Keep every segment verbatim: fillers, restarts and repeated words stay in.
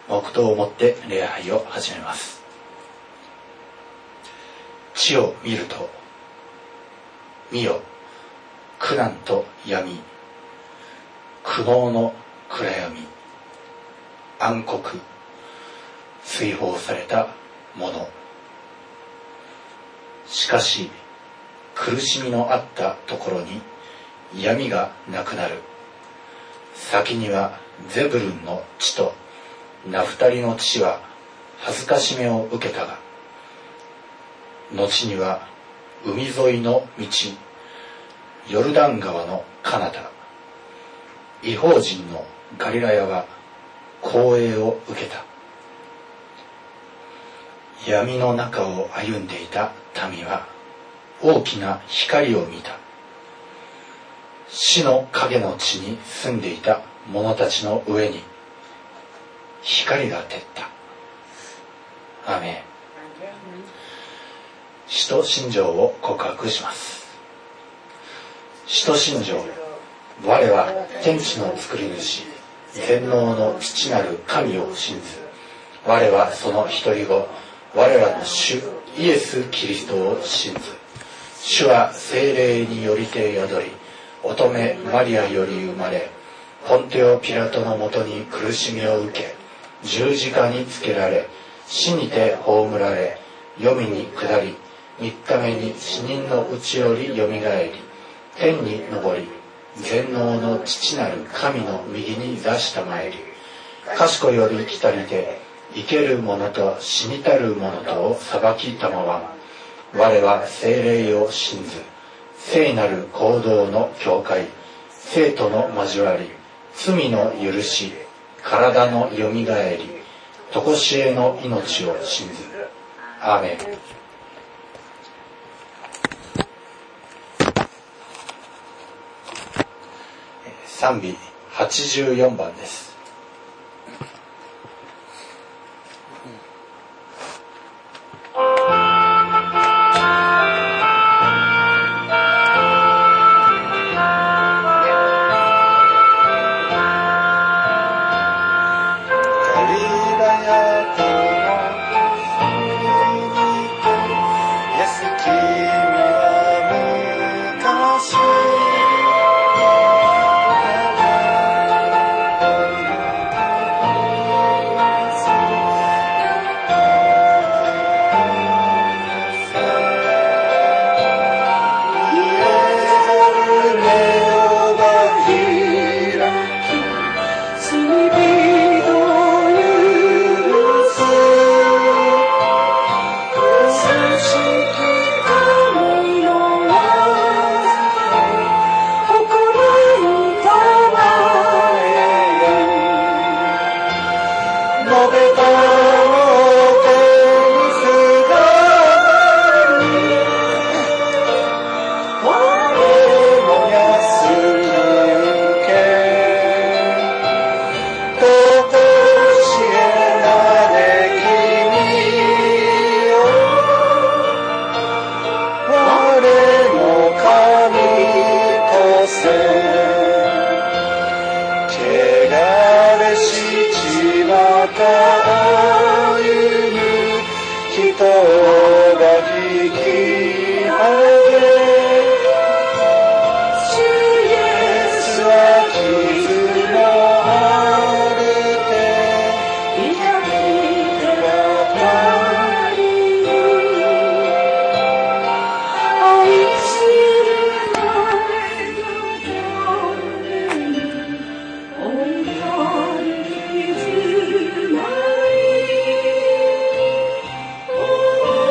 黙祷をもって礼拝を始めます。地を見ると、見よ、苦難と闇、苦悩の暗闇、暗黒、追放されたもの。しかし苦しみのあったところに闇がなくなる。先にはゼブルンの地とナフタリの地は恥ずかしめを受けたが、後には海沿いの道、ヨルダン川の彼方、異邦人のガリラヤは光栄を受けた。闇の中を歩んでいた民は大きな光を見た。死の影の地に住んでいた者たちの上に光が照った。アーメン。使徒信条を告白します。使徒信条。我は天地の作り主、全能の父なる神を信ず。我はその一人子、我らの主イエス・キリストを信ず。主は聖霊によりて宿り、乙女マリアより生まれ、ポンテオ・ピラトのもとに苦しみを受け、十字架につけられ、死にて葬られ、黄泉に下り、三日目に死人のうちよりよみがえり、天に昇り、全能の父なる神の右に座したまえり、賢より来たりて、生ける者と死にたる者とを裁きたまわん。我は聖霊を信ず。聖なる行動の教会、生徒の交わり、罪の許し、体のよみがえり、とこしえの命を信ず。アーメン。賛美はちじゅうよんばんです。 Oh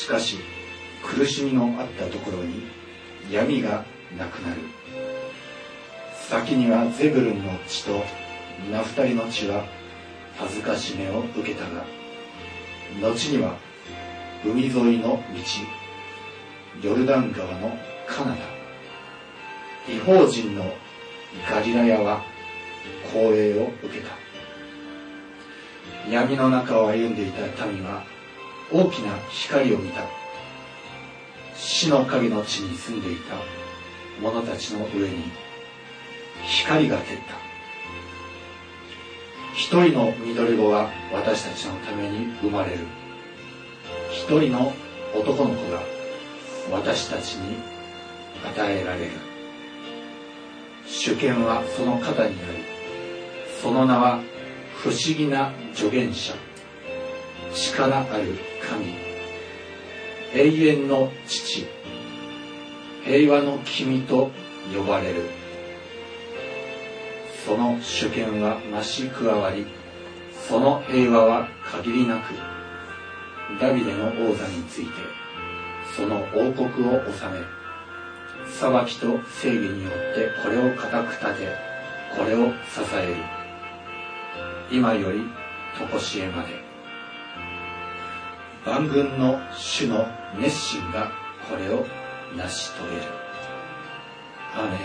しかし苦しみのあったところに闇がなくなる。先にはゼブルンの地とナフタリの地は恥ずかしめを受けたが、後には海沿いの道、ヨルダン川のカナダ、異邦人のガリラヤは光栄を受けた。闇の中を歩んでいた民は大きな光を見た。死の影の地に住んでいた者たちの上に光が照った。一人の緑子が私たちのために生まれる。一人の男の子が私たちに与えられる。主権はその肩にあり、その名は不思議な助言者、力ある神、永遠の父、平和の君と呼ばれる。その主権は増し加わり、その平和は限りなく、ダビデの王座についてその王国を治め、裁きと正義によってこれを固く立て、これを支える。今より常しえまで。万軍の主の熱心がこれを成し遂げる。アーメン。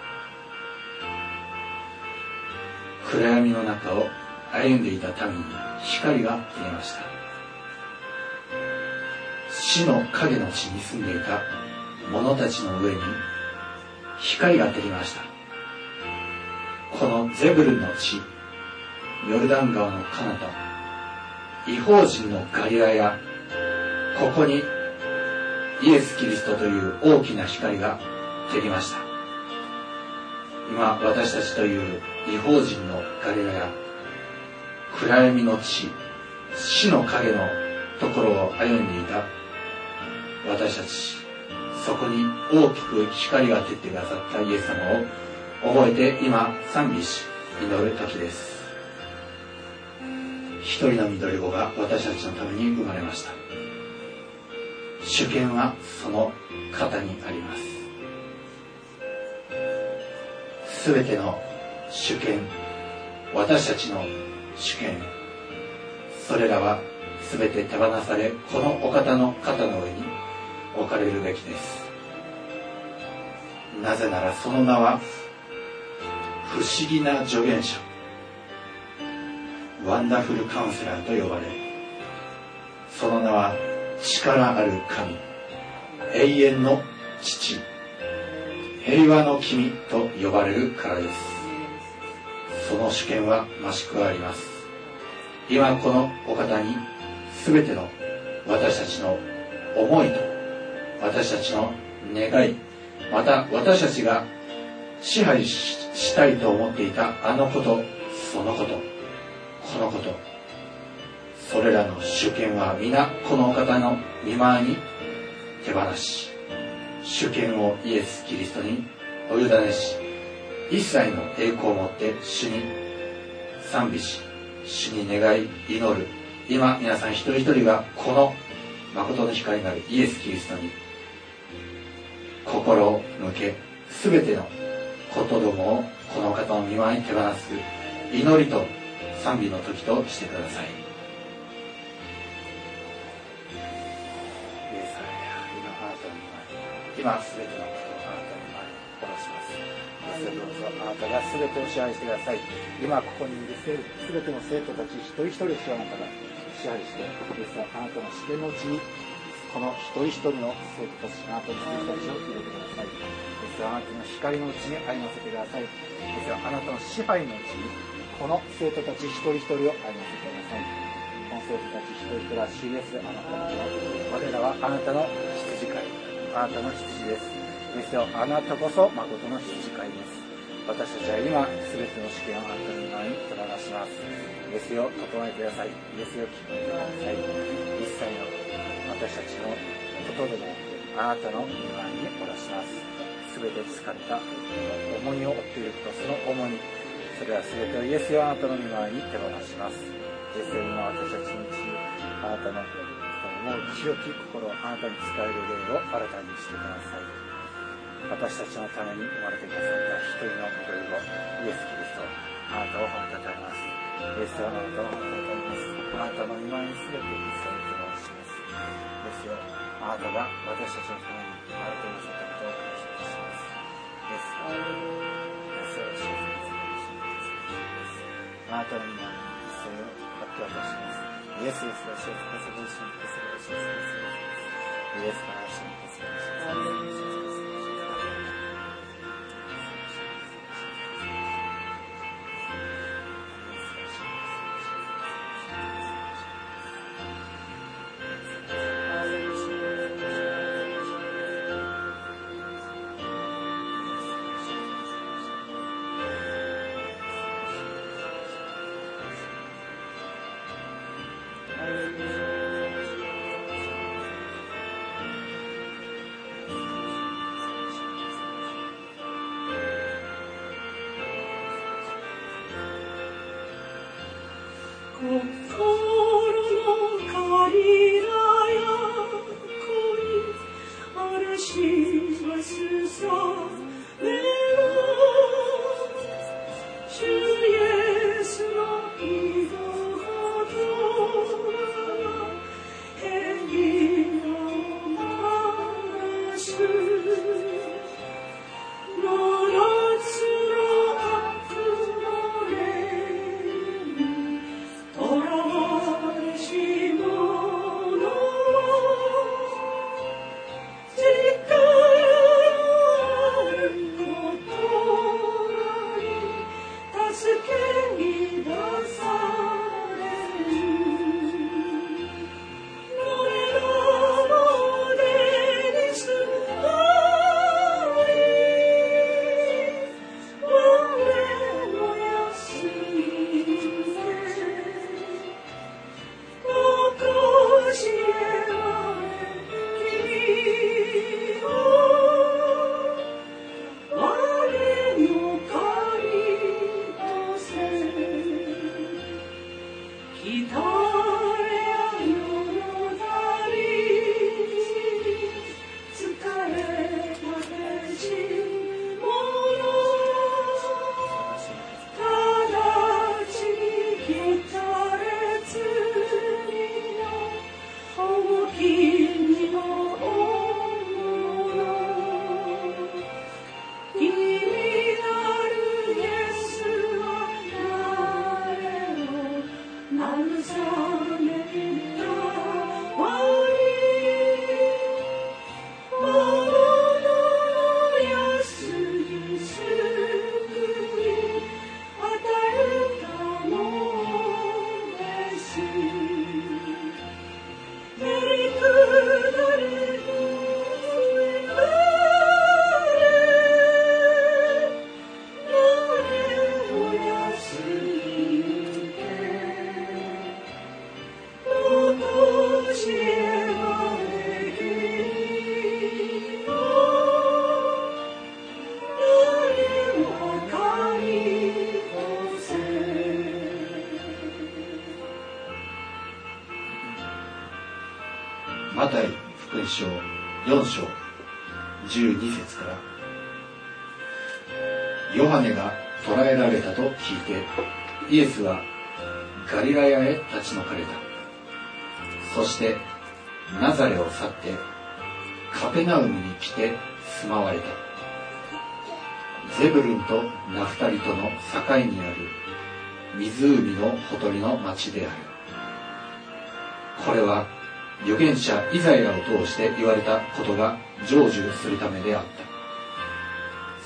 暗闇の中を歩んでいた民に光が照りました。死の影の地に住んでいた者たちの上に光が照りました。このゼブルンの地、ヨルダン川の彼方、異邦人のガリラヤ、ここにイエス・キリストという大きな光が照りました。今私たちという異邦人のガリラヤ、暗闇の地、死の影のところを歩んでいた私たち、そこに大きく光が照ってくださったイエス様を覚えて今賛美し祈る時です。一人の緑子が私たちのために生まれました。主権はその肩にあります。すべての主権、私たちの主権、それらはすべて手放され、このお方の肩の上に置かれるべきです。なぜならその名は不思議な助言者、ワンダフルカウンセラーと呼ばれ、その名は力ある神、永遠の父、平和の君と呼ばれるからです。その主権は増し加わります。今このお方に全ての私たちの思いと私たちの願い、また私たちが支配 し, したいと思っていたあのこと、そのこと、このこと、それらの主権は皆このお方の御前に手放し、主権をイエス・キリストにお委ねし、一切の栄光をもって主に賛美し、主に願い祈る。今皆さん一人一人がこの誠の光なるイエス・キリストに心を向け、すべてのことどもをこの方の御前に手放す祈りと賛美の時としてください。今すべてのことをあなたの前に下ろします。どうぞあなたがすべてを支配してください。今ここにいるすべての生徒たち一人一人をあなたが支配して、あなたの視点のうちにこの一人一人の生徒たち、あなたの生徒たちを入れてください。あなたの光のうちに歩ませてください。あなたの支配のうちにこの生徒たち一人一人を歩ませてください。この生徒たち一人一人は主イエス、あなたの我らはあなたの羊飼い、あなたの羊です。ですよ、あなたこそ誠の羊飼いです。私たちは今すべての主権をあなたの前に手放します。ですよ、整えてください。ですよ、聞いてください。一切の私たちのことでもあなたの御前に下ろします。すべて疲れた重荷を負っていること、その重荷、それはすべてをイエスよ、あなたの御前に手放します。ですよ、今私たちのうちにあなたの思う清き心をあなたに使える霊を新たにしてください。私たちのために生まれてくださった一人の子子イエス・キリスト、あなたを褒めたたえます。イエスはあなたを褒めたたえます。あなたの御前にすべて一切を表します。ですよ、あなたが私たちのために生まれてくださったことを感謝します。イエスは安らします。あなたの御前に一切を明け渡します。イエスイエスがシェフカセブシンカセブシンカセブシンイエスからシンカセブシンカセブシンマタイ福音書よん章じゅうに節から、ヨハネが捕らえられたと聞いてイエスはガリラヤへ立ち退かれた。そしてナザレを去ってカペナウムに来て住まわれた。ゼブルンとナフタリとの境にある湖のほとりの町である。これは預言者イザヤを通して言われたことが成就するためであった。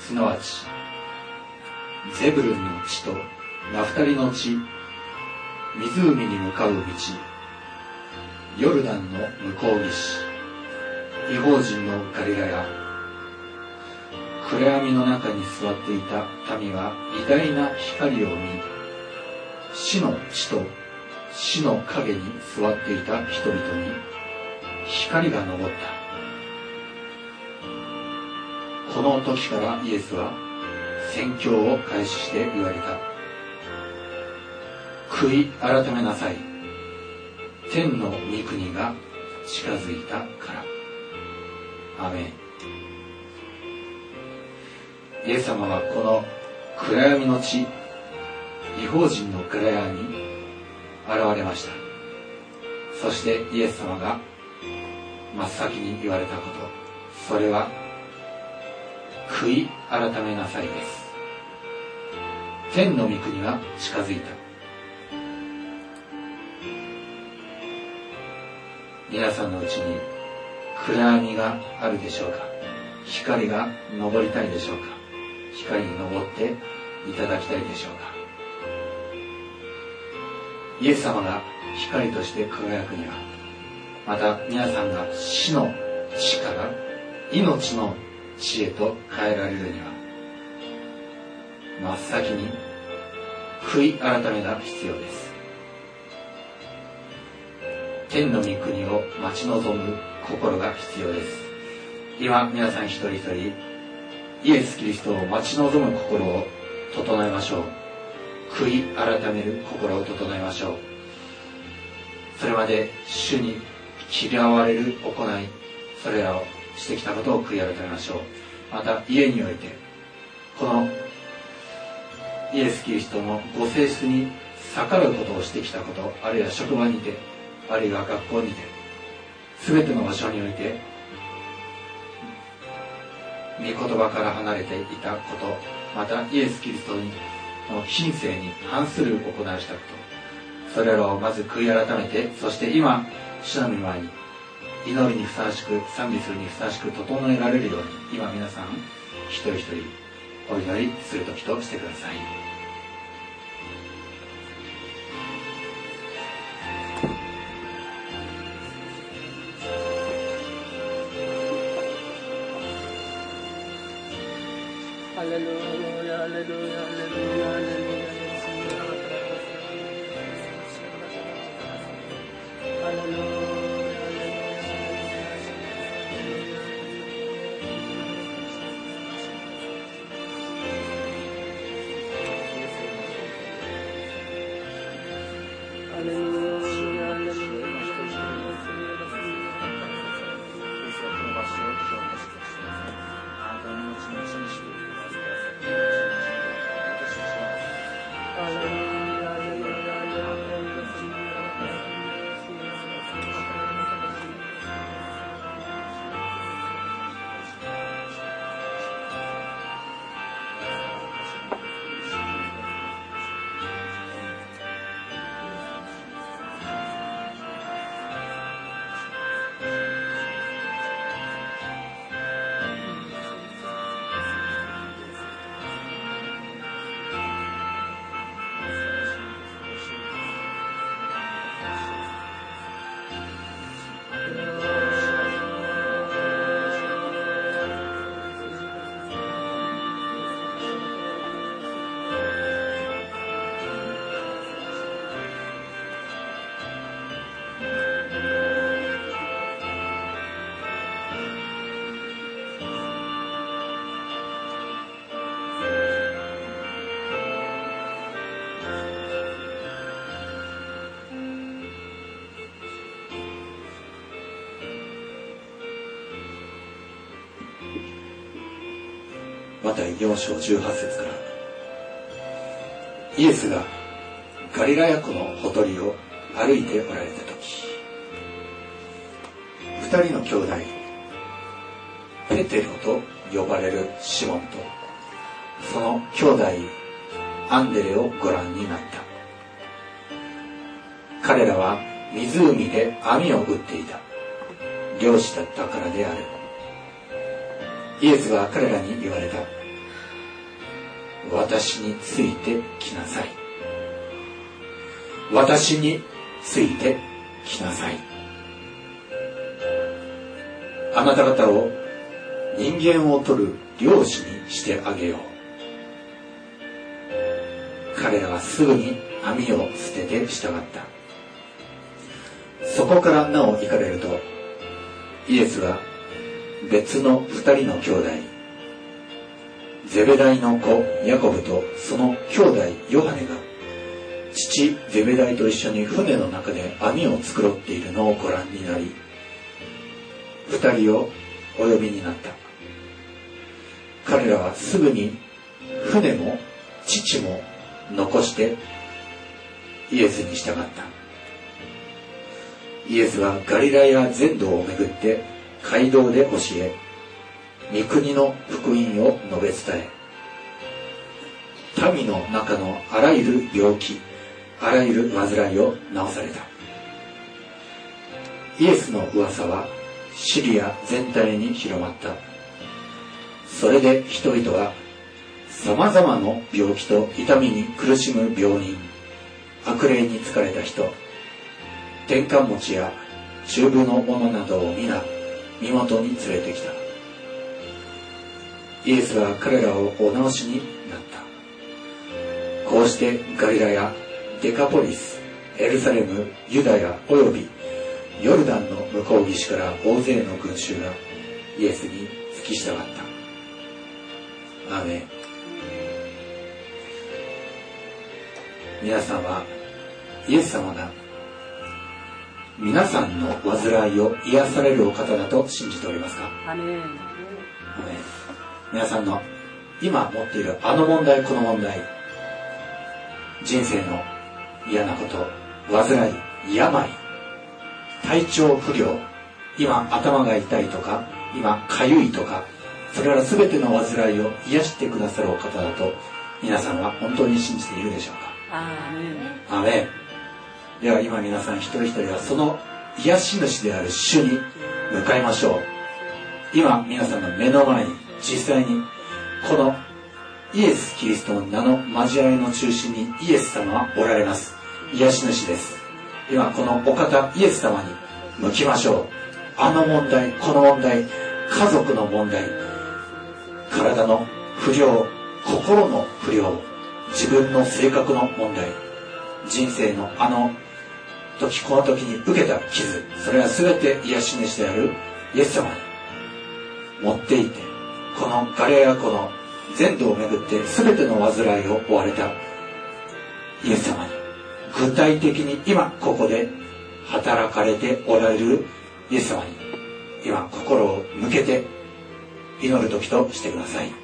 すなわちゼブルンの地とナフタリの地、湖に向かう道、ヨルダンの向こう岸、異邦人のガリラヤ、暗闇の中に座っていた民は偉大な光を見、死の地と死の影に座っていた人々に光が昇った。この時からイエスは宣教を開始して言われた。悔い改めなさい。天の御国が近づいたから。アメン。イエス様はこの暗闇の地、異邦人の暗闇に現れました。そしてイエス様が真っ先に言われたこと、それは悔い改めなさいです。天の御国が近づいた。皆さんのうちに暗闇があるでしょうか。光が昇りたいでしょうか。光に昇っていただきたいでしょうか。イエス様が光として輝くには、また皆さんが死の地から命の地へと変えられるには、真っ先に悔い改めが必要です。天の御国を待ち望む心が必要です。今皆さん一人一人イエス・キリストを待ち望む心を整えましょう。悔い改める心を整えましょう。それまで主に嫌われる行い、それらをしてきたことを悔い改めましょう。また家においてこのイエス・キリストのご性質に逆らうことをしてきたこと、あるいは職場にて、あるいは学校にて、すべての場所において御言葉から離れていたこと、またイエス・キリストの品性に反する行いをしたこと、それらをまず悔い改めて、そして今主の御前に祈りにふさわしく、賛美するにふさわしく整えられるように、今皆さん一人一人お祈りする時としてください。 ハレルヤ、ハレルヤ、ハレルヤ、ハレルヤ、ハレルヤ。 マタイよん章じゅうはち節から、イエスがガリラヤ湖のほとりを歩いておられた時、二人の兄弟ペテロと呼ばれるシモンとその兄弟アンデレをご覧になった。彼らは湖で網を打っていた漁師だったからである。イエスは彼らに言われた。私についてきなさい。私についてきなさい。あなた方を人間を取る漁師にしてあげよう。彼らはすぐに網を捨てて従った。そこからなお行かれると、イエスは別の二人の兄弟、ゼベダイの子ヤコブとその兄弟ヨハネが父ゼベダイと一緒に船の中で網を繕っているのをご覧になり、 二人をお呼びになった。彼らはすぐに船も父も残してイエスに従った。イエスはガリラヤ全土を巡って街道で教え、御国の福音を述べ伝え、民の中のあらゆる病気、あらゆる患いを治された。イエスの噂はシリア全体に広まった。それで人々はさまざまな病気と痛みに苦しむ病人、悪霊に疲れた人、天下持ちや中部の者などを皆身元に連れてきた。イエスは彼らをお治しになった。こうしてガリラヤ、デカポリス、エルサレム、ユダヤおよびヨルダンの向こう岸から大勢の群衆がイエスに付き従った。アーメン。皆さんはイエス様が皆さんの患いを癒されるお方だと信じておりますか？ アメン。 アメン。皆さんの今持っているあの問題、この問題、人生の嫌なこと、患い、病、体調不良、今頭が痛いとか、今かゆいとか、それら全ての患いを癒してくださるお方だと皆さんは本当に信じているでしょうか？ アメン。 アメン。では今皆さん一人一人はその癒し主である主に向かいましょう。今皆さんの目の前に実際にこのイエス・キリストの名の交わりの中心にイエス様はおられます。癒し主です。今このお方イエス様に向きましょう。あの問題、この問題、家族の問題、体の不良、心の不良、自分の性格の問題、人生のあの時この時に受けた傷、それは全て癒し主であるイエス様に持っていて、このガリラヤ湖の全土を巡って全ての患いを負われたイエス様に具体的に今ここで働かれておられるイエス様に今心を向けて祈る時としてください。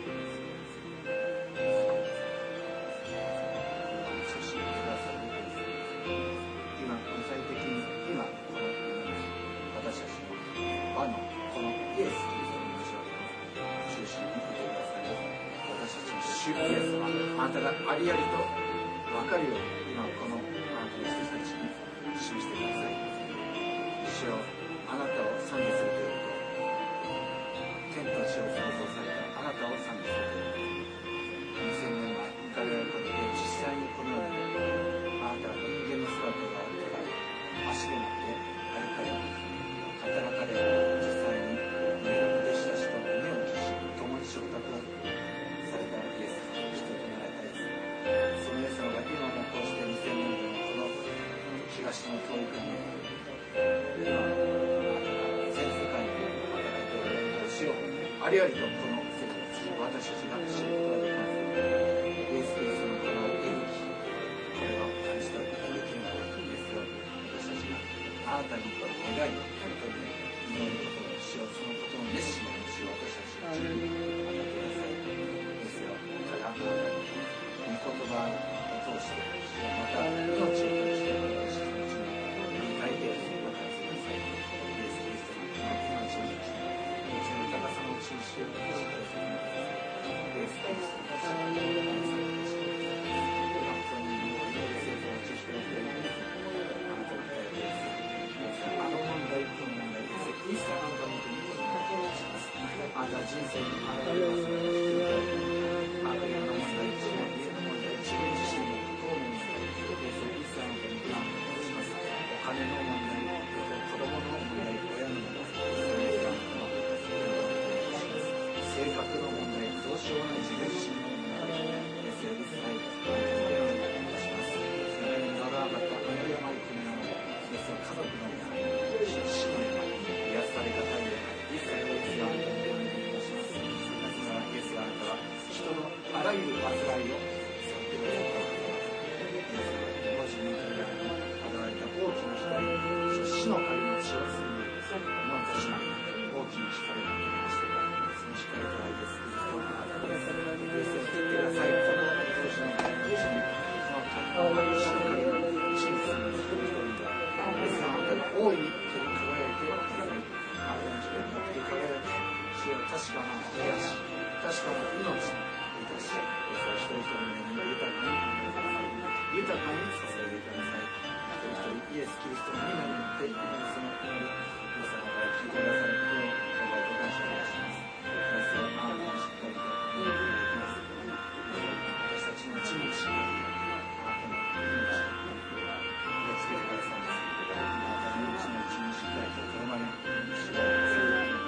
あなたがありありと分かるように今このあなたの人たちに示してください。主よ、あなたを賛美するということ、天と地を創造されたあなたを賛美するということ、にせんねんまえガリラヤ湖で実際にこのようにあなたが人間の姿を捉え足でもって歩かれ働かれ実際に目の弟子たちと目を消し共に食卓をされたイエス様、そのイエス様が今もこうしてにせんねんのこの東の教育に今全世界に働いておられる主をありありとこの世界私たちが知ることができます。イエス・キリストのこの息吹、これを感じ取る息吹がイエスを私たちがあなたに願いを本当に祈ることをしよう。そのことの熱心な道を私たちに与えてください。ですよ、ただあなたの御言葉を通して、また命を通して私たちの大抵を分かってください。イエス・キリストの命を通して命の高さの中心を通してください。イエス・キリストの私たちの愛されてしまい本当に日本の聖書を知識をしているあなたの大抵です。あの問題、この問題です。イエス様のためにお願いします。あなた人生にあらゆることをしていただきあらゆる問題、自分自身の不幸の問題、イエス様のためにお願いします。お金の問題、子供の問題、親の問題、イエス様のためにお願いします。性格の問題、どうしようもない自分自身の問題、イエス様にお願いします。そのようにならなかったあの病、この病、イエスは家族の病、死の病、癒され方の病、イエス様をイエス様にお願いします。なぜならイエスがあなたは人のあらゆる患いを使ってくださったご自分の体に現れた大きな光、死の神の血を吸い、なんとしない大確かな癒し、確かな命をいたし、一人一人の目に豊かに豊かに注いでください。一人一人イエス・キリストの皆によって今その祈り、皆様から聞いてくださることをお願いと感謝いたします。皆様あなたにしっかりと祈りをいただきます。私たちの地にしっかりとあなたの命を植え付けてくださいます。あなたの命のうちにしっかりととどまり主を恐れる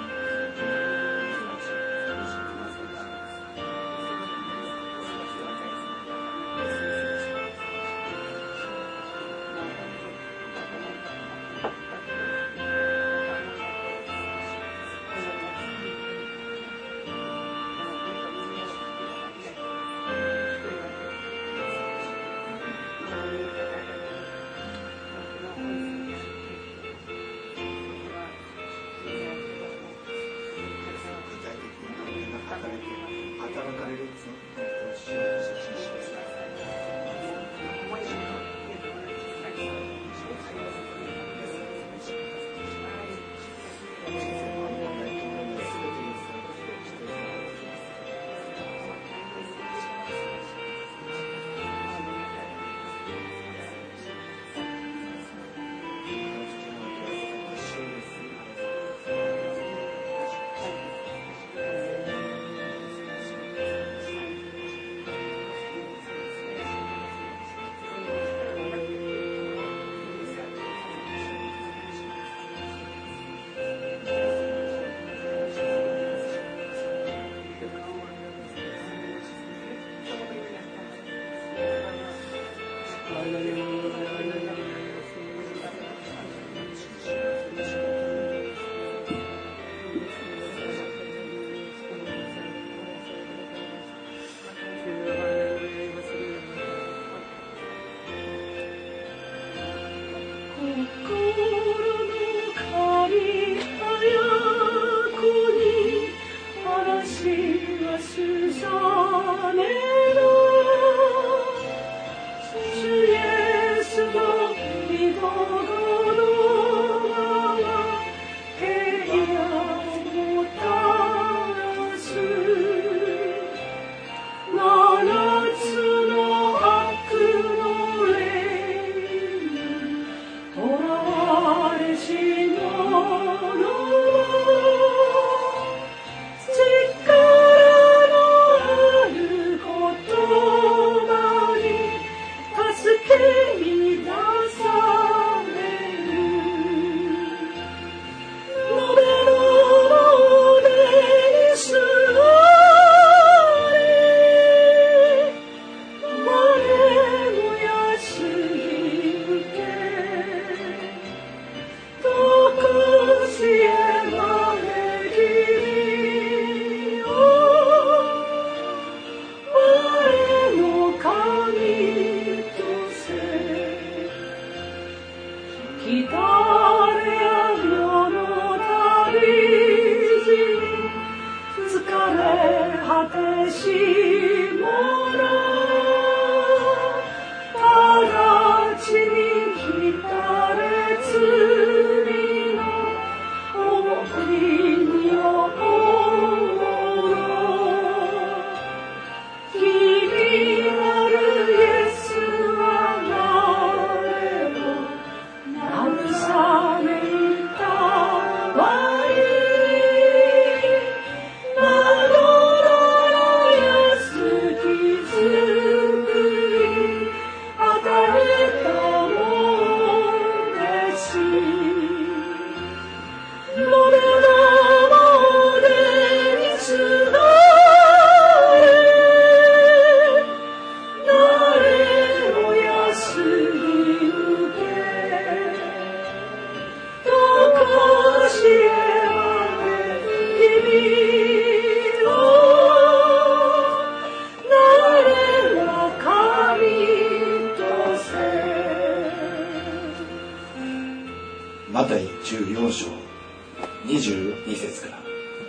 マタイじゅうよん章にじゅうに節から。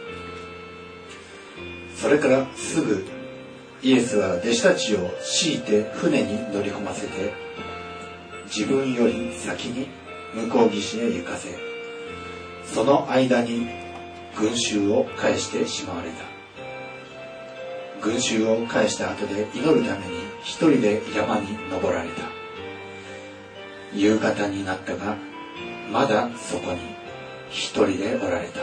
それからすぐイエスは弟子たちを強いて船に乗り込ませて、自分より先に向こう岸へ行かせ、その間に群衆を返してしまわれた。群衆を返した後で祈るために一人で山に登られた。夕方になったが、まだそこに一人でおられた。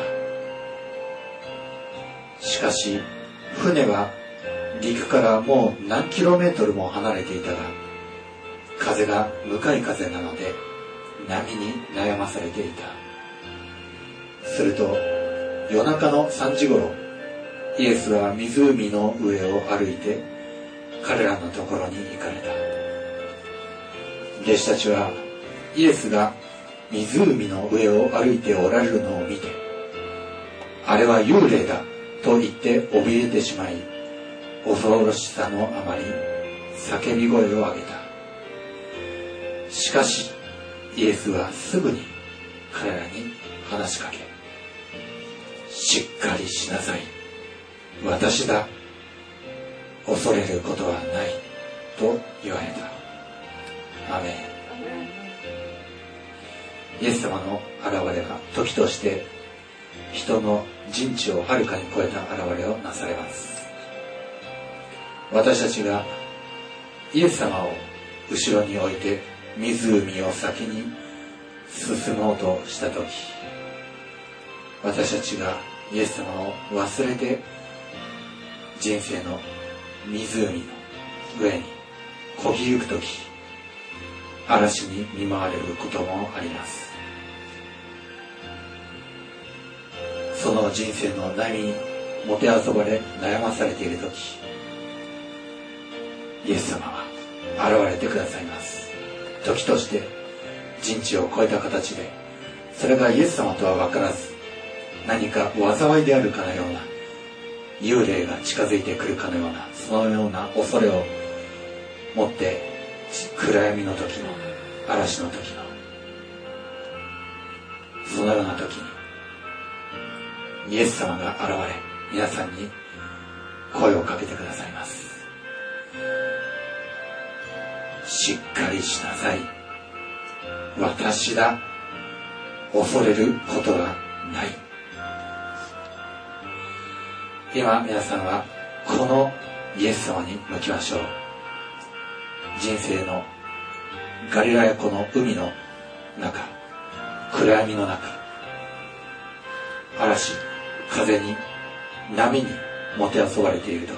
しかし船は陸からもう何キロメートルも離れていたが、風が向かい風なので波に悩まされていた。すると夜中のさんじごろ、イエスは湖の上を歩いて彼らのところに行かれた。弟子たちはイエスが湖の上を歩いておられるのを見て、あれは幽霊だと言って怯えてしまい、恐ろしさのあまり叫び声を上げた。しかしイエスはすぐに彼らに話しかけ、しっかりしなさい、私だ、恐れることはないと言われた。アメン。イエス様の現れが時として人の人知をはるかに超えた現れをなされます。私たちがイエス様を後ろに置いて湖を先に進もうとしたとき、私たちがイエス様を忘れて人生の湖の上に漕ぎ行くとき、嵐に見舞われることもあります。その人生の波にもてあそばれ悩まされているとき、イエス様は現れてくださいます。時として人知を超えた形で、それがイエス様とは分からず、何か災いであるかのような、幽霊が近づいてくるかのような、そのような恐れを持って暗闇の時の、嵐の時の、そのような時にイエス様が現れ、皆さんに声をかけてくださいます。しっかりしなさい、私だ、恐れることがない。今皆さんはこのイエス様に向きましょう。人生のガリラヤ湖の海の中、暗闇の中、嵐、風に、波にもてあそばれていると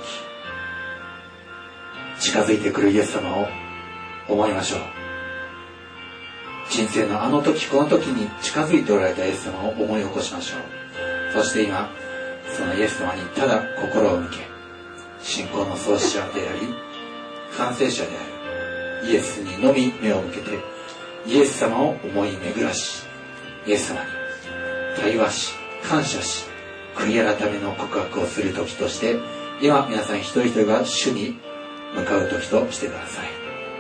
き、近づいてくるイエス様を思いましょう。人生のあの時この時に近づいておられたイエス様を思い起こしましょう。そして今そのイエス様にただ心を向け、信仰の創始者であり完成者であるイエスにのみ目を向けて、イエス様を思い巡らし、イエス様に対話し、感謝し、悔い改めの告白をする時として、今皆さん一人一人が主に向かう時としてください。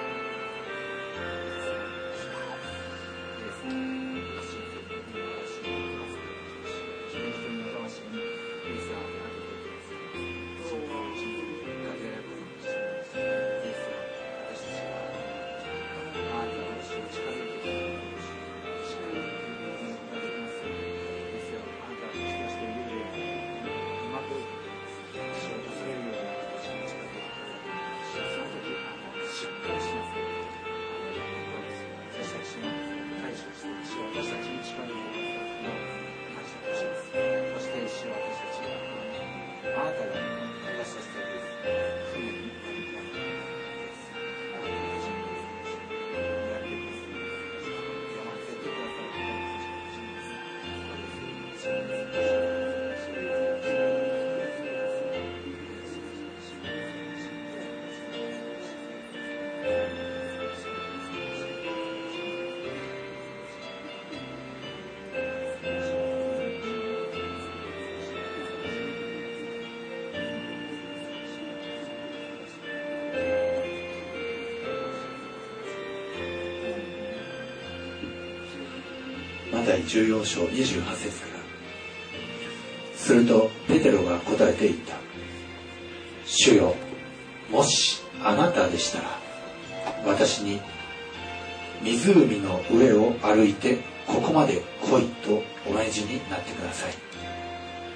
マタイじゅうよん章にじゅうはち節から。するとペテロが答えて言った。主よ、もしあなたでしたら私に湖の上を歩いてここまで来いとお命じになってください。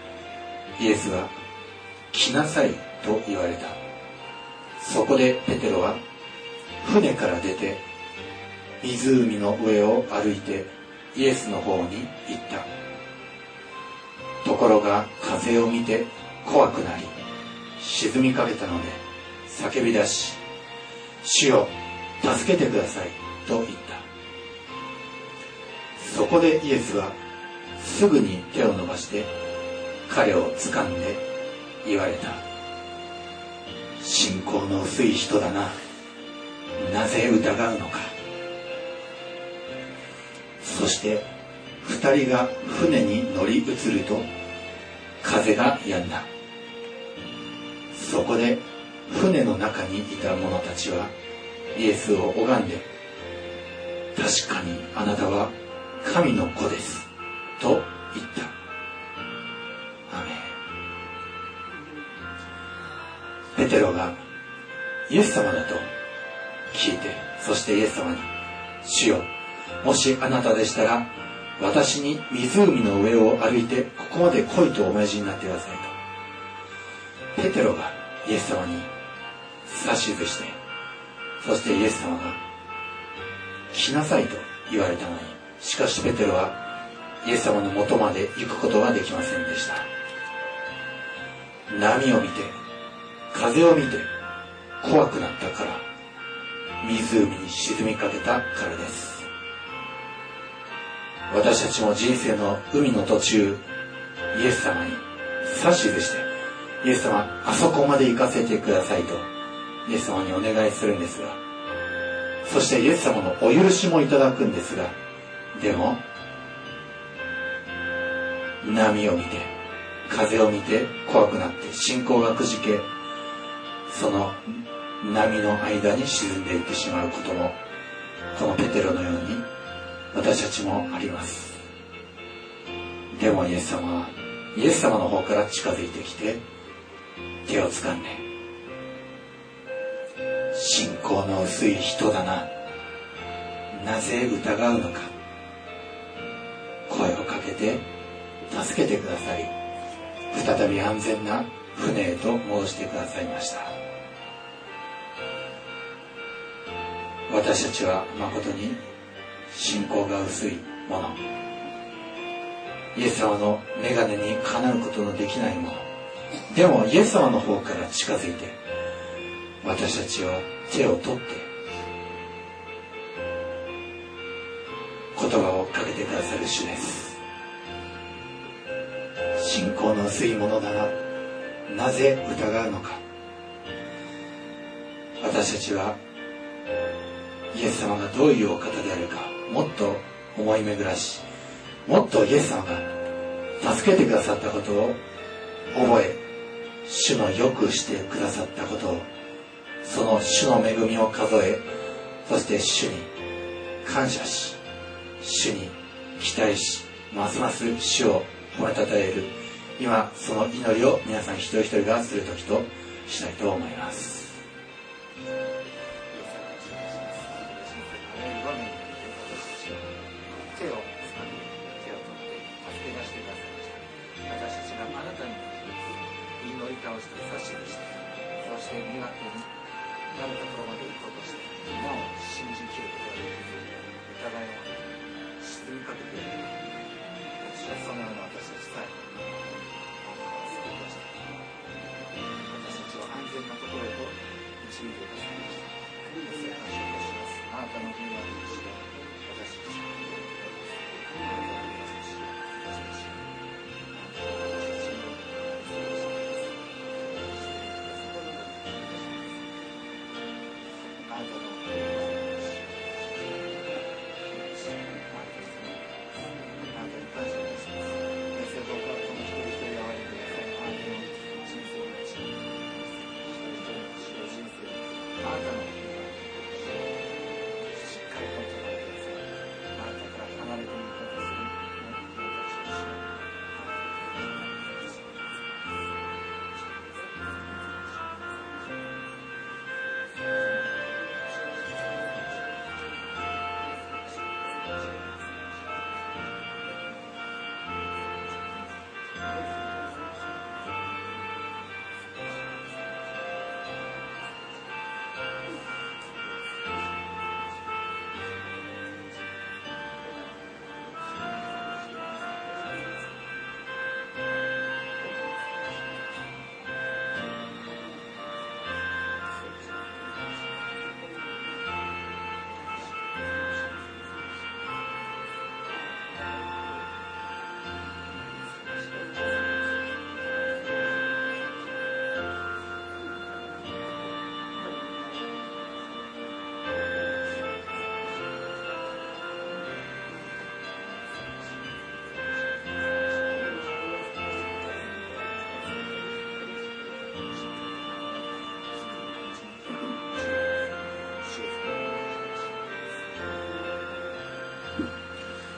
イエスは来なさいと言われた。そこでペテロは船から出て湖の上を歩いてイエスの方に行った。ところが風を見て怖くなり沈みかけたので叫び出し、主よ助けてくださいと言った。そこでイエスはすぐに手を伸ばして彼を掴んで言われた。信仰の薄い人だな。なぜ疑うのか。そして二人が船に乗り移ると風が止んだ。そこで船の中にいた者たちはイエスを拝んで、確かにあなたは神の子ですと言った。アメン。ペテロがイエス様だと聞いて、そしてイエス様に、主よ、もしあなたでしたら私に湖の上を歩いてここまで来いとお命じになってくださいと。ペテロがイエス様に指図して、そしてイエス様が来なさいと言われたのに、しかしペテロはイエス様の元まで行くことができませんでした。波を見て、風を見て怖くなったから、湖に沈みかけたからです。私たちも人生の海の途中、イエス様に指図して、イエス様あそこまで行かせてくださいとイエス様にお願いするんですが、そしてイエス様のお許しもいただくんですが、でも波を見て風を見て怖くなって信仰がくじけ、その波の間に沈んでいってしまうことも、このペテロのように私たちもあります。でもイエス様はイエス様の方から近づいてきて手を掴んで、信仰の薄い人だな、なぜ疑うのか、声をかけて助けてください、再び安全な船へと戻してくださいました。私たちは誠に信仰が薄いもの、イエス様の眼鏡にかなうことのできないもの、でもイエス様の方から近づいて私たちは手を取って言葉をかけてくださる主です。信仰の薄いものだな、なぜ疑うのか。私たちはイエス様がどういうお方であるかもっと思い巡らし、もっとイエス様が助けてくださったことを覚え、主のよくしてくださったことを、その主の恵みを数え、そして主に感謝し、主に期待し、ますます主を褒めたたえる、今その祈りを皆さん一人一人がする時としたいと思います。 手を手を取って助け出してくださいました。私たちがあなたに祈り倒して指図して、そして身勝手になるところまで行こうとして、なお信じきることができず、疑いを沈みかけている。私はそのような私たちさえ救い出して、私たちを安全なところへと導いてくださいました。感謝いたします。あなたの分は許しで私たち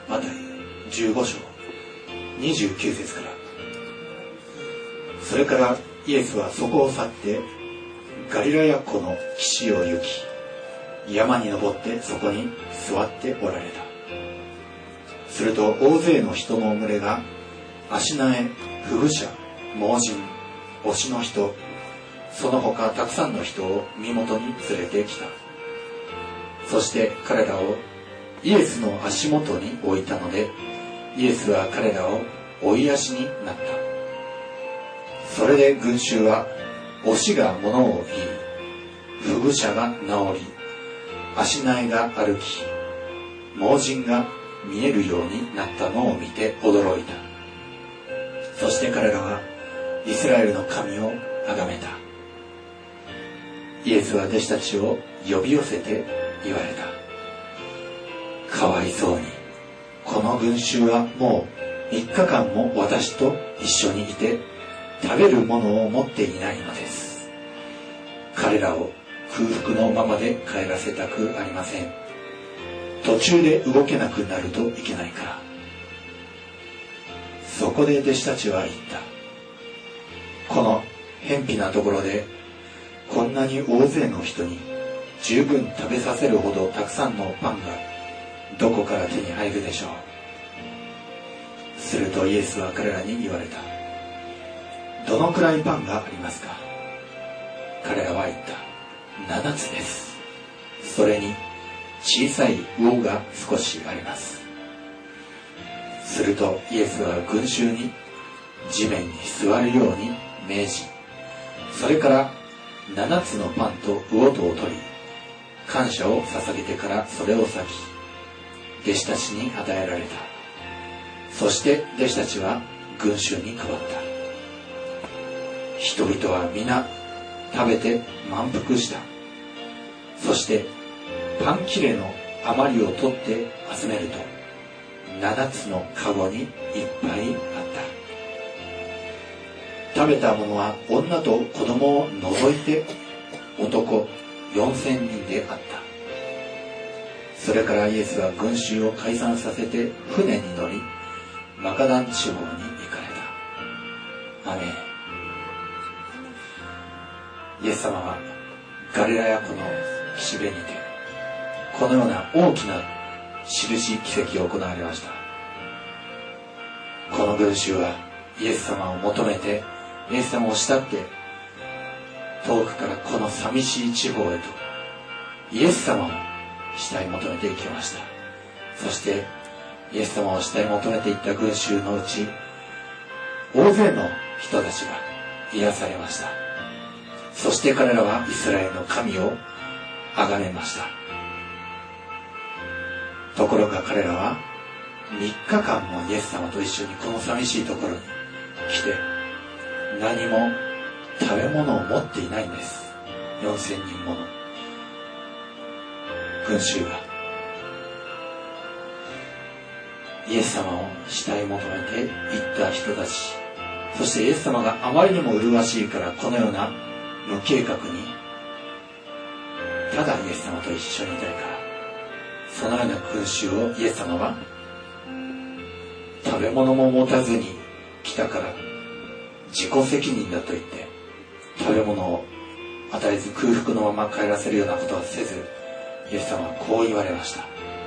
マタイじゅうご章にじゅうきゅう節から。それからイエスはそこを去ってガリラヤ湖の岸を行き、山に登ってそこに座っておられた。すると大勢の人の群れが足苗、夫婦者、盲人、推しの人、その他たくさんの人を身元に連れてきた。そして彼らをイエスの足元に置いたので、イエスは彼らを追い足になった。それで群衆は推しが物を言い、夫婦者が治り、足苗が歩き、盲人が見えるようになったのを見て驚いた。そして彼らはイスラエルの神を崇めた。イエスは弟子たちを呼び寄せて言われた。かわいそうに、この群衆はもう三日間も私と一緒にいて食べるものを持っていないのです。彼らを空腹のままで帰らせたくありません。途中で動けなくなるといけないから。そこで弟子たちは言った。この偏僻なところでこんなに大勢の人に十分食べさせるほどたくさんのパンがどこから手に入るでしょう。するとイエスは彼らに言われた。どのくらいパンがありますか。彼らは言った。七つです。それに小さい魚が少しあります。するとイエスは群衆に地面に座るように命じ、それから七つのパンと魚とを取り、感謝を捧げてからそれを裂き、弟子たちに与えられた。そして弟子たちは群衆に配った。人々は皆食べて満腹した。そしてパン切れの余りを取って集めると、七つのカゴにいっぱいあった。食べたものは女と子供を除いて男四千人であった。それからイエスは群衆を解散させて船に乗り、マカダン地方に行かれた。アメン。イエス様はガリラヤ湖の岸辺にてこのような大きな印奇跡を行われました。この群衆はイエス様を求めて、イエス様を慕って遠くからこの寂しい地方へとイエス様を慕い求めていきました。そしてイエス様を慕い求めていった群衆のうち、大勢の人たちが癒されました。そして彼らはイスラエルの神を崇めました。ところが彼らはみっかかんもイエス様と一緒にこの寂しいところに来て、何も食べ物を持っていないんです。よんせんにんもの群衆がイエス様を慕い求めていった人たち、そしてイエス様があまりにも麗しいからこのような無計画にただイエス様と一緒にいたいから、そのような群衆をイエス様は食べ物も持たずに来たから自己責任だと言って食べ物を与えず空腹のまま帰らせるようなことはせず、イエス様はこう言われました。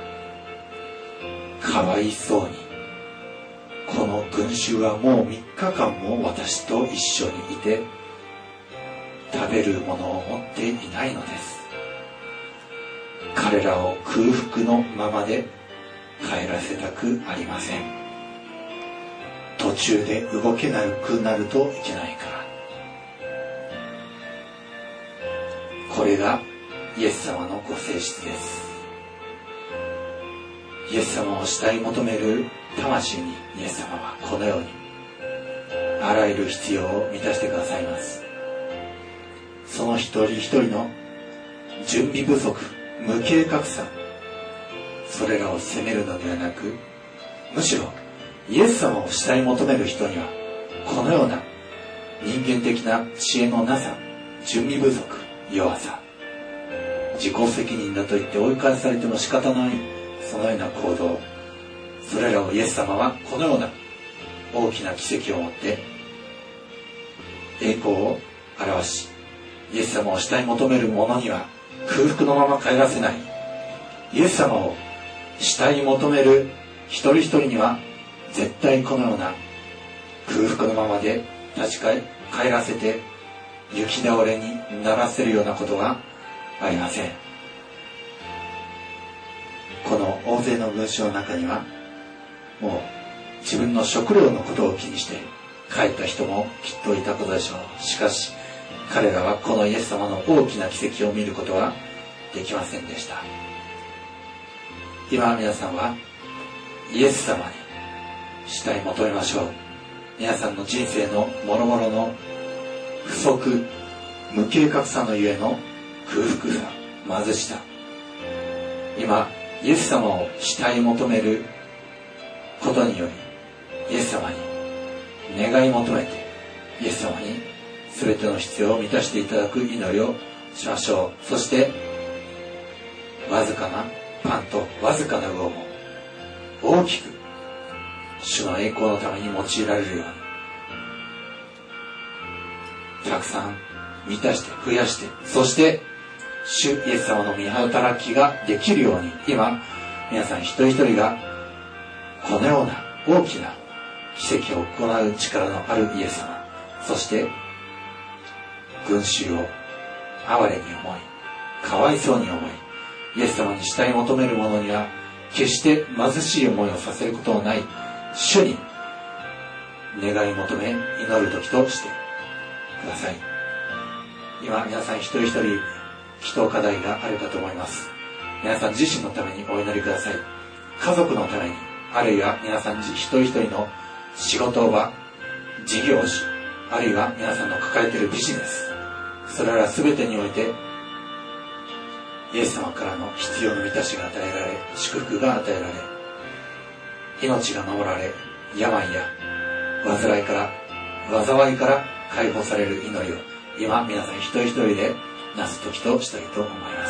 かわいそうに、この群衆はもうみっかかんも私と一緒にいて食べるものを持っていないのです。彼らを空腹のままで帰らせたくありません。途中で動けなくなるといけないから。これがイエス様のご性質です。イエス様を慕い求める魂にイエス様はこのようにあらゆる必要を満たしてくださいます。その一人一人の準備不足、無計画さ、それらを責めるのではなく、むしろイエス様を慕い求める人にはこのような人間的な知恵のなさ、準備不足、弱さ、自己責任だと言って追い返されても仕方ない、そのような行動、 それらをイエス様はこのような大きな奇跡をもって栄光を表し、イエス様を慕い求める者には空腹のまま帰らせない、イエス様を慕い求める一人一人には絶対このような空腹のままで立ち返帰らせて行き倒れにならせるようなことはありません。この大勢の群衆の中にはもう自分の食料のことを気にして帰った人もきっといたことでしょう。しかし彼らはこのイエス様の大きな奇跡を見ることはできませんでした。今皆さんはイエス様に慕い求めましょう。皆さんの人生の諸々の不足、無計画さのゆえの空腹さ、貧しさ、今イエス様を慕い求めることによりイエス様に願い求めてイエス様に全ての必要を満たしていただく祈りをしましょう。そしてわずかなパンとわずかな魚も大きく主の栄光のために用いられるようにたくさん満たして増やして、そして主イエス様の御働きができるように、今皆さん一人一人がこのような大きな奇跡を行う力のあるイエス様、そして群衆を哀れに思い、かわいそうに思い、イエス様に慕い求める者には決して貧しい思いをさせることのない主に願い求め祈る時としてください。今皆さん一人一人祈祷課題があるかと思います。皆さん自身のためにお祈りください。家族のために、あるいは皆さん一人一人の仕事場、事業主、あるいは皆さんの抱えているビジネス、それら全てにおいてイエス様からの必要の満たしが与えられ、祝福が与えられ、命が守られ、病や患いから災いから解放される祈りを今皆さん一人一人でなす時としたいと思います。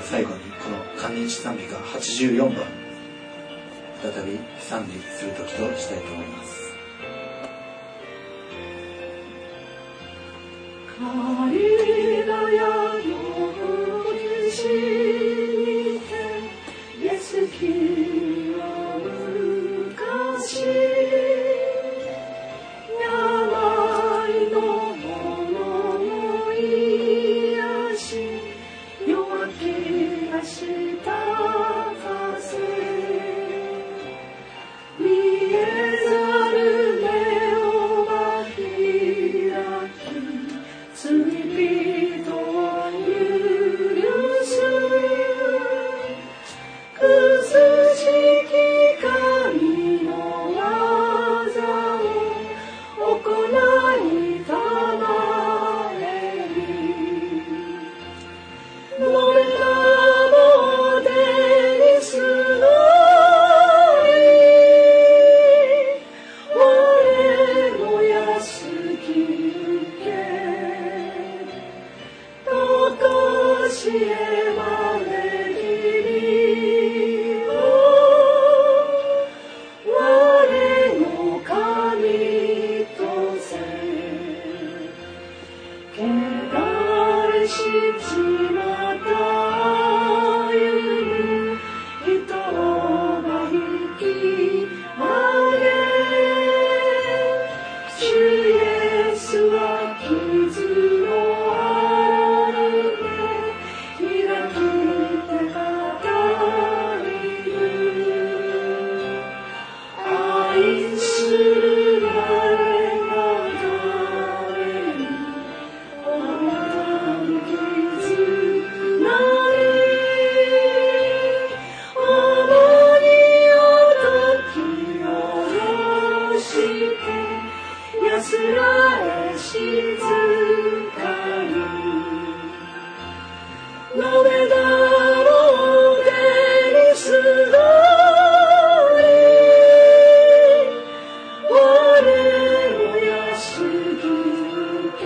最後にこの観日賛美歌はちじゅうよんばん再び賛美する時としたいと思います。 彼らやよりしてイエスキは昔病の者を癒し弱気なしたかせ見えざる目を開き罪人を許す苦しき神の技を行いたまえりどれらも手にすのに我の安きとこしえまれきりを我の神とせ汚れしちまた歩む人を招き上げ主イエスは傷を安らえ静かに述べだろうデニス通り我の安き受け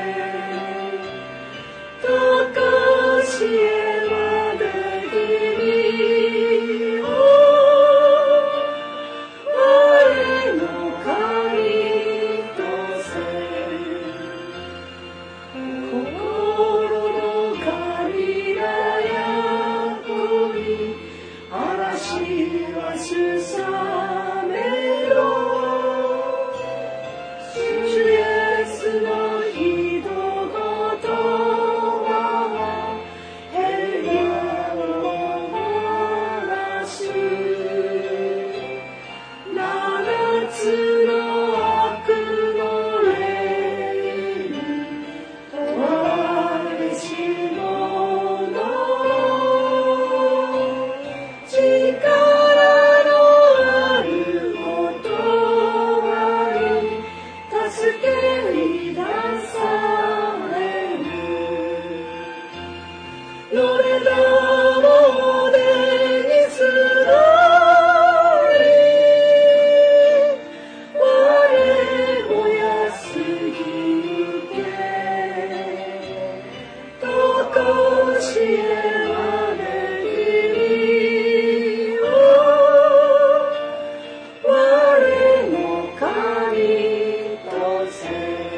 高しえまできりを我の神すさめろ主イエスのひと言は平和をもらす七つの悪の霊に問われし者力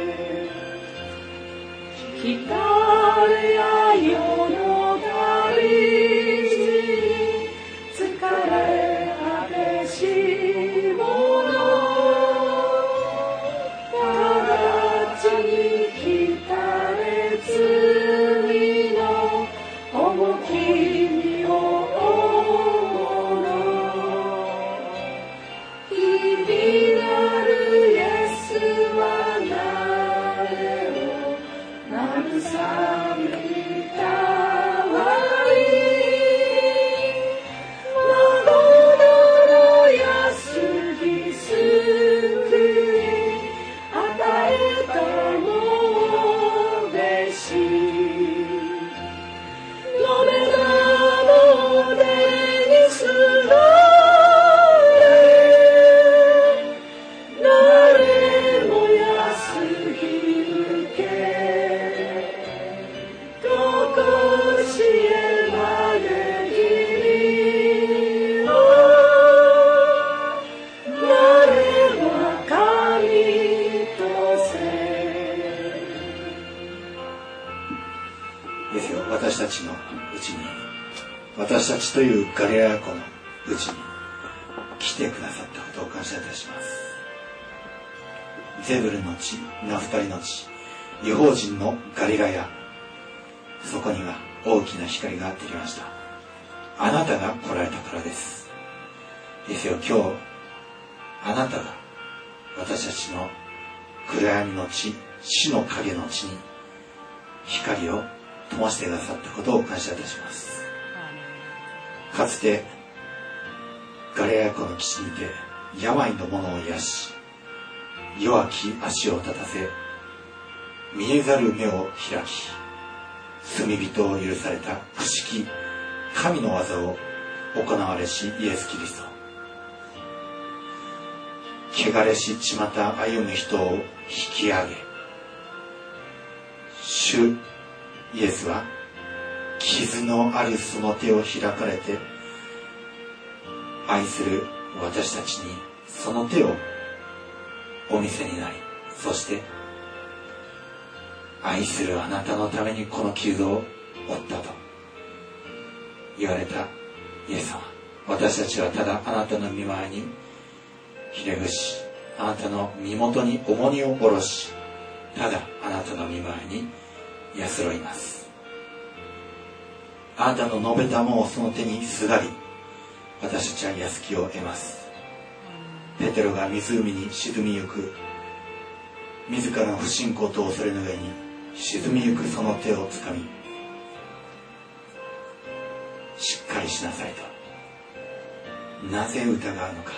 光や世の旅私たちのうちに、私たちというガリラヤ湖のうちに来てくださったことを感謝いたします。ゼブルの地、ナフタリの地、異邦人のガリラヤ、そこには大きな光が照りました。あなたが来られたからです。ですよ、今日あなたが私たちの暗闇の地、死の影の地に光を灯してくださったことを感謝いたします。かつてガリラヤ湖の岸にて病の者を癒し、弱き足を立たせ、見えざる目を開き、罪人を許された不思議神の技を行われしイエス・キリスト、汚れし巷歩む人を引き上げ、主イエスは傷のあるその手を開かれて、愛する私たちにその手をお見せになり、そして愛するあなたのためにこの傷を負ったと言われたイエス様、私たちはただあなたの御前にひれ伏し、あなたの身元に重荷を下ろし、ただあなたの御前に安ろいます。あなたの述べたもをその手にすがり、私たちは安きを得ます。ペテロが湖に沈みゆく、自らの不信仰と恐れの上に沈みゆくその手をつかみ、しっかりしなさいと。なぜ疑うのか。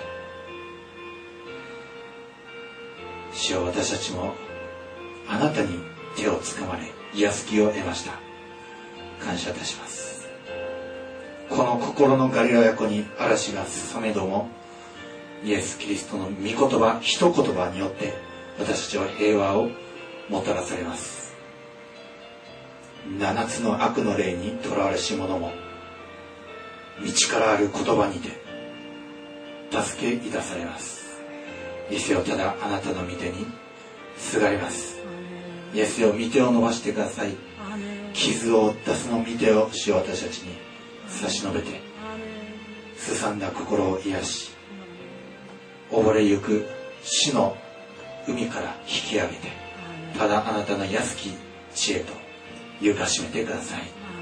主よ、私たちもあなたに手をつかまれ癒す気を得ました。感謝いたします。この心のガリラヤ湖に嵐がすさめども、イエス・キリストの御言葉一言葉によって私たちは平和をもたらされます。七つの悪の霊にとらわれし者も道からある言葉にて助けいたされます。イエスよ、ただあなたの御手にすがります。イエスよ、御手を伸ばしてください。傷を負ったその御手を主よ、私たちに差し伸べて、すさんだ心を癒し、溺れゆく死の海から引き上げて、ただあなたの安き知恵とゆかしめてください。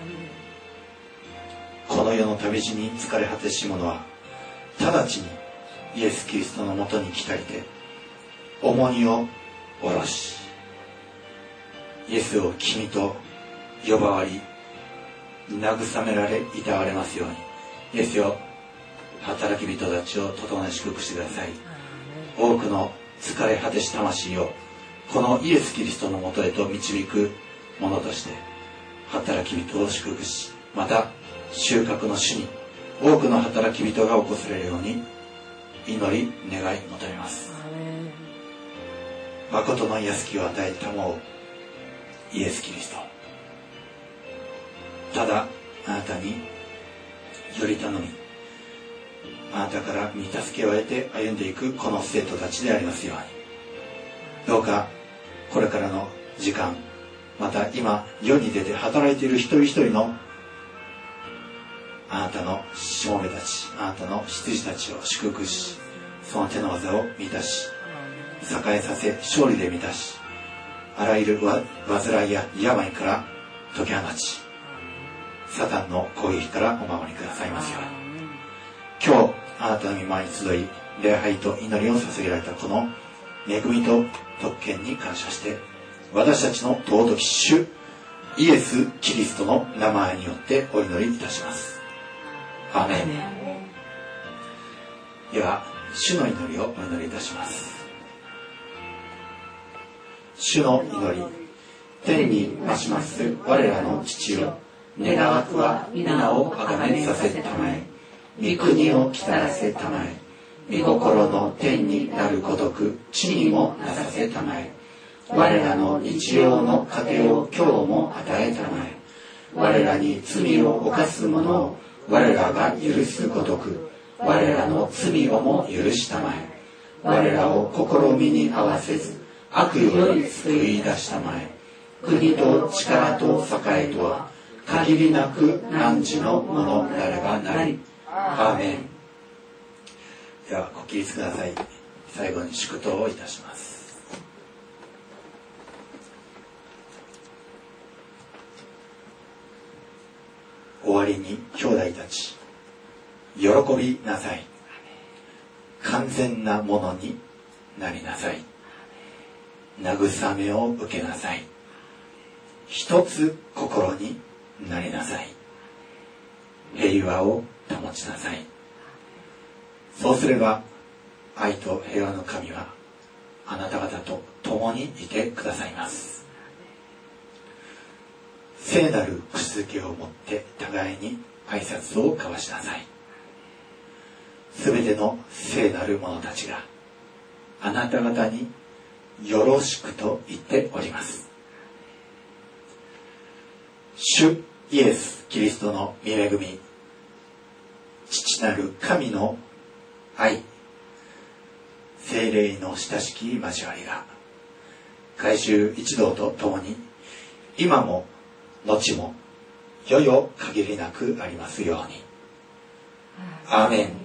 この世の旅路に疲れ果てし者は直ちにイエス・キリストのもとに来たりて、重荷を下ろし、イエスを君と呼ばわり慰められいたわれますように。イエスよ、働き人たちを整え祝福してください。多くの疲れ果てし魂をこのイエス・キリストのもとへと導くものとして働き人を祝福し、また収穫の主に多くの働き人が起こされるように祈り願い求めます。誠の癒す気を与えたもうイエス・キリスト、ただあなたにより頼み、あなたから御助けを得て歩んでいくこの生徒たちでありますように。どうかこれからの時間、また今世に出て働いている一人一人のあなたのしもべたち、あなたの羊たちを祝福し、その手の技を満たし、栄えさせ勝利で満たし、あらゆる煩いや病から解き放ち、サタンの攻撃からお守りくださいますように。今日あなたの御前に集い礼拝と祈りを捧げられたこの恵みと特権に感謝して、私たちの尊き主イエス・キリストの名前によってお祈りいたします。アーメン。では主の祈りをお祈りいたします。主の祈り。天に増します我らの父よ、願わくは皆をあがめさせたまえ、御国を来たらせたまえ、御心の天になるごとく地にもなさせたまえ。我らの日曜の糧を今日も与えたまえ。我らに罪を犯す者を我らが許すごとく我らの罪をも許したまえ。我らを試みに合わせず悪より救い出したまえ。国と力と栄とは限りなく汝のものなればなり。アーメン。ではご起立ください。最後に祝祷をいたします。終わりに兄弟たち、喜びなさい。完全なものになりなさい。慰めを受けなさい。一つ心になりなさい。平和を保ちなさい。そうすれば愛と平和の神はあなた方と共にいてくださいます。聖なる口づけを持って互いに挨拶を交わしなさい。すべての聖なる者たちがあなた方によろしくと言っております。主イエス・キリストの御恵み、父なる神の愛、聖霊の親しき交わりが改宗一同と共に今も後も世々限りなくありますように。アーメン。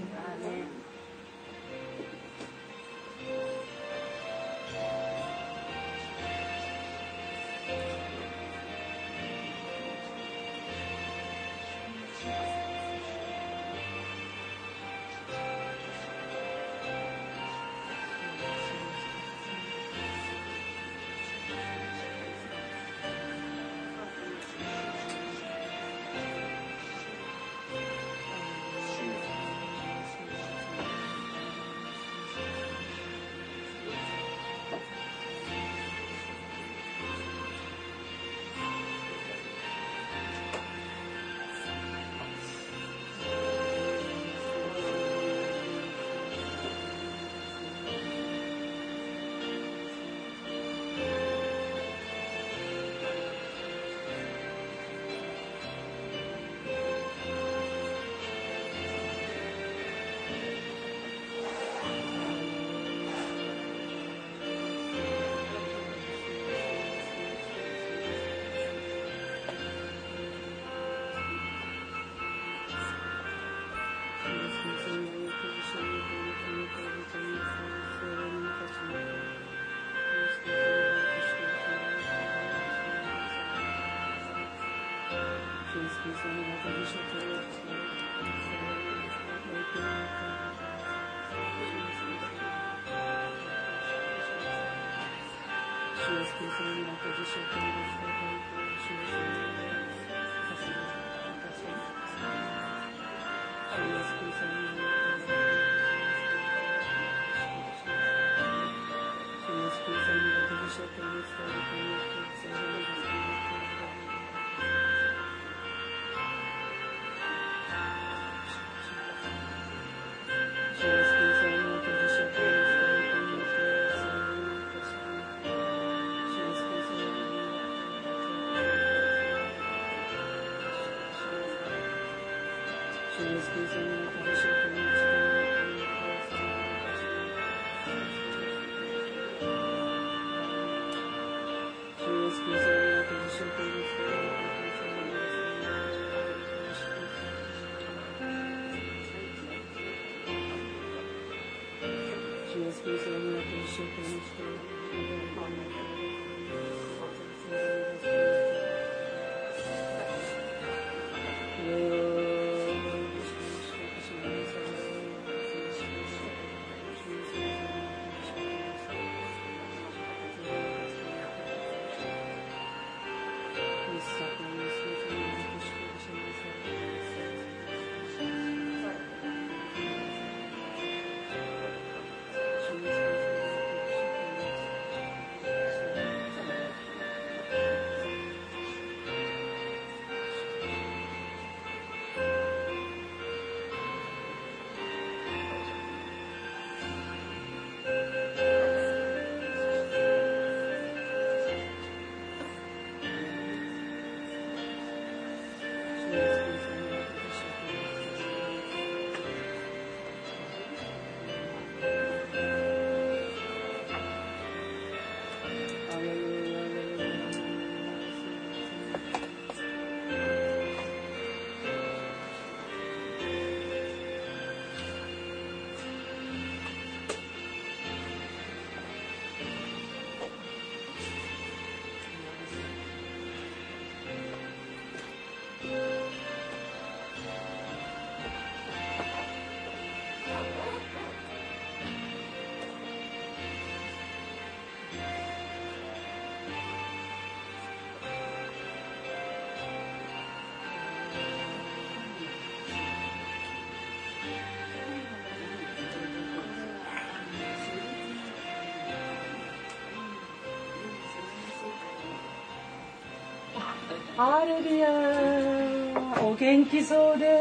ハレルヤー。お元気そうです。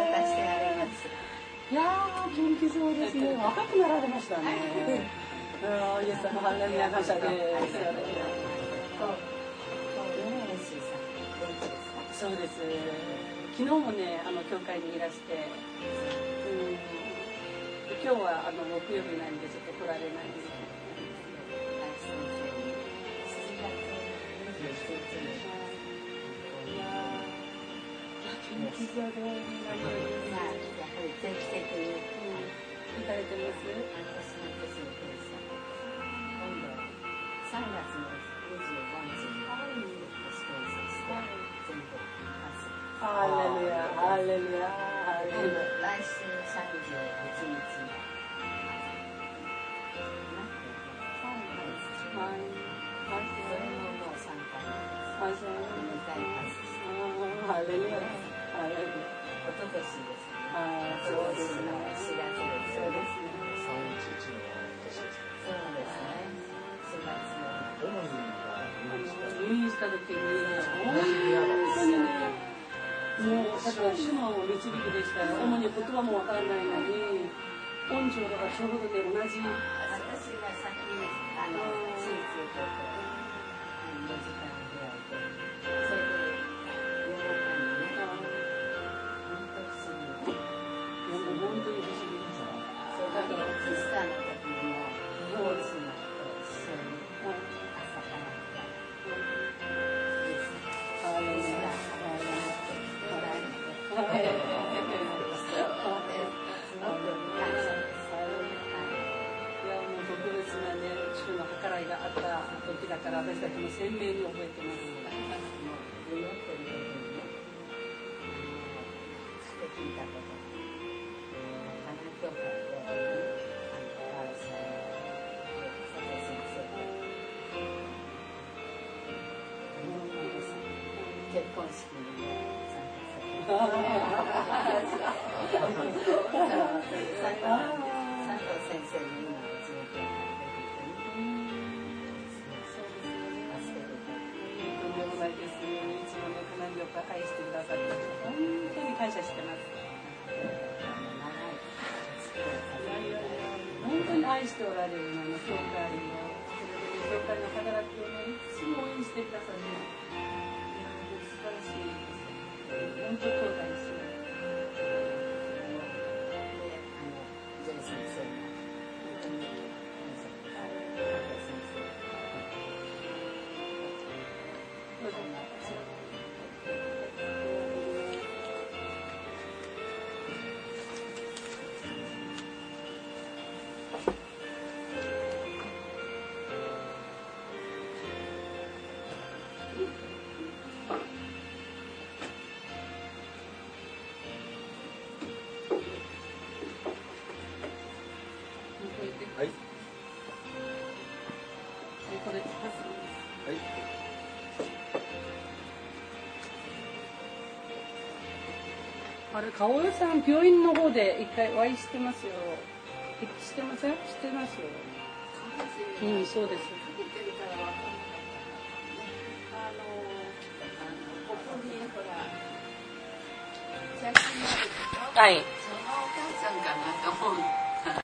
いやー、元気そうですね。若くなられましたね。あー、イエス様、ハレルヤ感謝です。そうです。昨日もね、あの教会にいらして、うん、今日はあの木曜日なんでちょっと来られないんですけど。元気そうで、やはり定期的に行かれてます。私の年の検査。今度さんがつのにじゅうごにちに年検査して全国パス。ハレルヤ、ハレルヤ、ハレルヤ。来週さんじゅういちにちに。はい。それももうさんかいめです。にかいパスして。ハレルヤ。おととしですね。ああ、そうですね。しがつです。そうですね。 さんいちいちの年ですね。 そうですね。しがつの。 主にが入院した時に、本当にね、もう、だから主の導きでしたよ。主に言葉もわからないのに、恩情がちょうどで同じ。私が先に、あの、手術を取って、よじかんぐらいで、それで、本当に不思議です。そうだからイースターの時にもボーイスのと一緒に朝からイースター、イースターもらえて、すごく感謝です。いやもう特別なね、主の計らいがあった時だから私たちも鮮明に覚えてます。もう祈ってる時にね、して聞いたこと。教会で、あの、川内さん、佐藤先生で、結婚式に参加されて、佐藤先生の今の地元に入っていて、助けていただいて、とんでもないです。いつもね、かなりよく愛してくださって、本当に感謝してます。本当に愛しておられるのの教会の教会の働きをね、いつも応援してくださって、素晴らしいです。本当教会ですね。で、あのジェイ先生が本当に感謝です。加藤先生。どうぞ。 はい。 これ、はい。あれ、かおよさん、病院の方で一回お会いしてますよ。してません？してますよ。うん、そうです。あの、ここに、ほら、写真があるでしょ？はい。そのお母さんかなと思う。